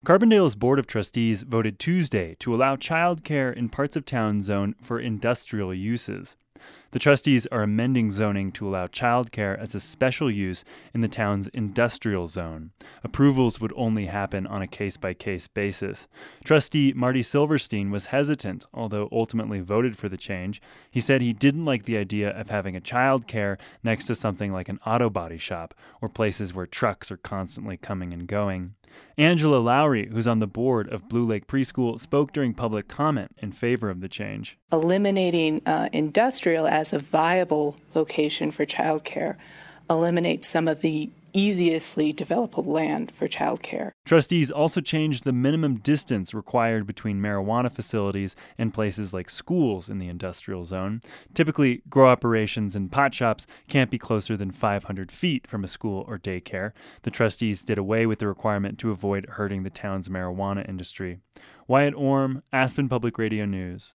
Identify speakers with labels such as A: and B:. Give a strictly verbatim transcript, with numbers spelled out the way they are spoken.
A: Carbondale's Board of Trustees voted Tuesday to allow childcare in parts of town zoned for industrial uses. The trustees are amending zoning to allow childcare as a special use in the town's industrial zone. Approvals would only happen on a case-by-case basis. Trustee Marty Silverstein was hesitant, although ultimately voted for the change. He said he didn't like the idea of having a childcare next to something like an auto body shop or places where trucks are constantly coming and going. Angela Lowry, who's on the board of Blue Lake Preschool, spoke during public comment in favor of the change.
B: Eliminating uh, industrial as a viable location for childcare eliminates some of the easiestly developable land for childcare.
A: Trustees also changed the minimum distance required between marijuana facilities and places like schools in the industrial zone. Typically, grow operations and pot shops can't be closer than five hundred feet from a school or daycare. The trustees did away with the requirement to avoid hurting the town's marijuana industry. Wyatt Orm, Aspen Public Radio News.